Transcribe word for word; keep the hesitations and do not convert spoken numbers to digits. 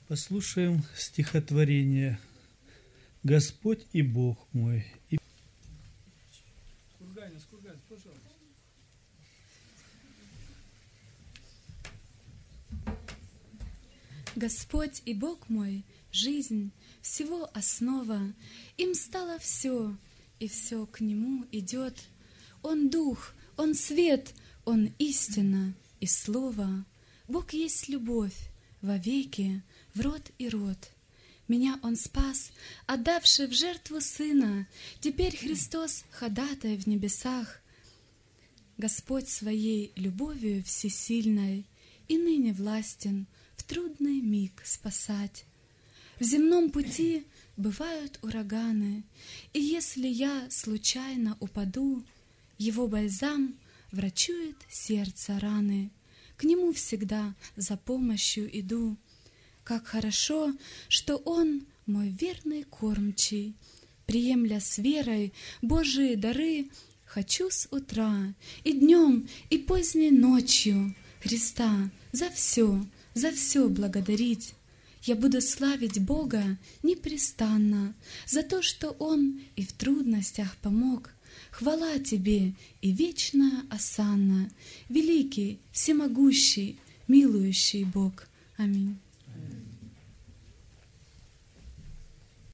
Послушаем стихотворение «Господь и Бог мой». И... Курганец, Курганец, пожалуйста. Господь и Бог мой, жизнь, всего основа, им стало все, и все к Нему идет. Он дух, Он свет, Он истина и слово. Бог есть любовь вовеки, в род и род. Меня Он спас, отдавший в жертву Сына. Теперь Христос ходатай в небесах. Господь своей любовью всесильной и ныне властен в трудный миг спасать. В земном пути бывают ураганы, и если я случайно упаду, Его бальзам врачует сердце раны. К Нему всегда за помощью иду. Как хорошо, что Он мой верный кормчий. Приемля с верой Божии дары, хочу с утра и днем, и поздней ночью Христа за все, за все благодарить. Я буду славить Бога непрестанно за то, что Он и в трудностях помог. Хвала Тебе и вечная осанна, великий, всемогущий, милующий Бог. Аминь.